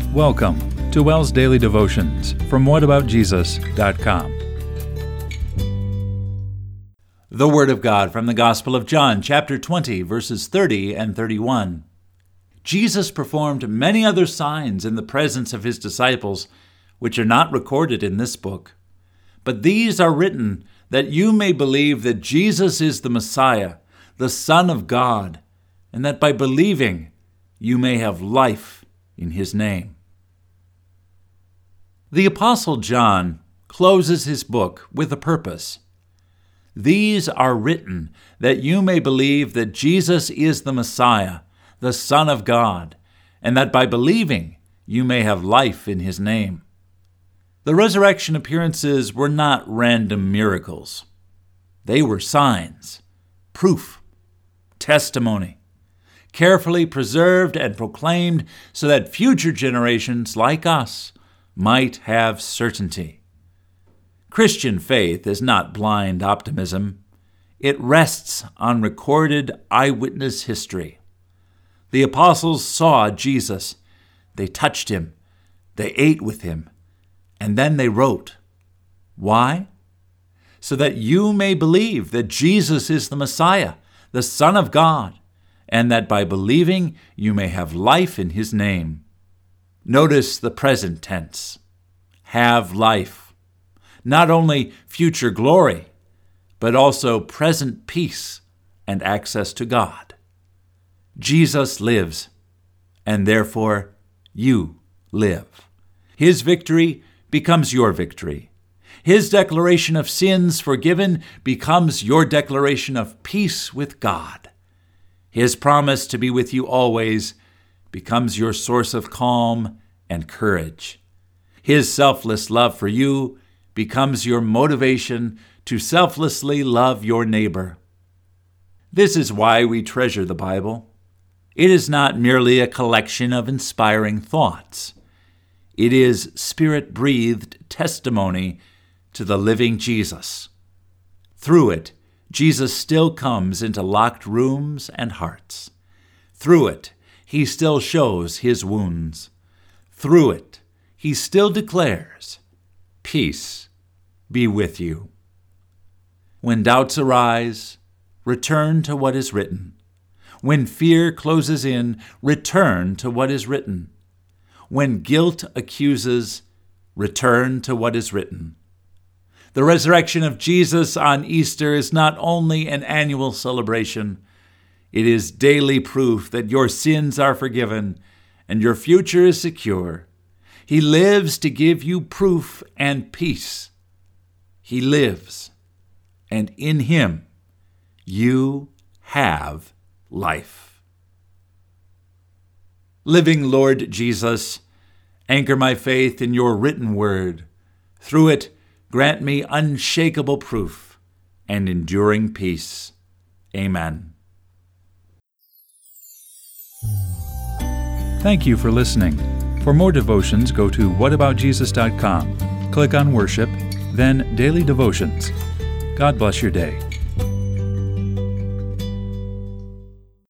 Welcome to WELL's Daily Devotions from whataboutjesus.com. The Word of God from the Gospel of John, chapter 20, verses 30 and 31. Jesus performed many other signs in the presence of his disciples, which are not recorded in this book. But these are written that you may believe that Jesus is the Messiah, the Son of God, and that by believing you may have life in his name. The Apostle John closes his book with a purpose. These are written that you may believe that Jesus is the Messiah, the Son of God, and that by believing you may have life in his name. The resurrection appearances were not random miracles. They were signs, proof, testimony, carefully preserved and proclaimed so that future generations like us might have certainty. Christian faith is not blind optimism. It rests on recorded eyewitness history. The apostles saw Jesus. They touched him. They ate with him. And then they wrote. Why? So that you may believe that Jesus is the Messiah, the Son of God, and that by believing you may have life in his name. Notice the present tense. Have life. Not only future glory, but also present peace and access to God. Jesus lives, and therefore you live. His victory becomes your victory. His declaration of sins forgiven becomes your declaration of peace with God. His promise to be with you always becomes your source of calm and courage. His selfless love for you becomes your motivation to selflessly love your neighbor. This is why we treasure the Bible. It is not merely a collection of inspiring thoughts. It is Spirit-breathed testimony to the living Jesus. Through it, Jesus still comes into locked rooms and hearts. Through it, he still shows his wounds. Through it, he still declares, "Peace be with you." When doubts arise, return to what is written. When fear closes in, return to what is written. When guilt accuses, return to what is written. The resurrection of Jesus on Easter is not only an annual celebration, it is daily proof that your sins are forgiven and your future is secure. He lives to give you proof and peace. He lives, and in him you have life. Living Lord Jesus, anchor my faith in your written word. Through it, grant me unshakable proof and enduring peace. Amen. Thank you for listening. For more devotions, go to whataboutjesus.com. Click on Worship, then Daily Devotions. God bless your day.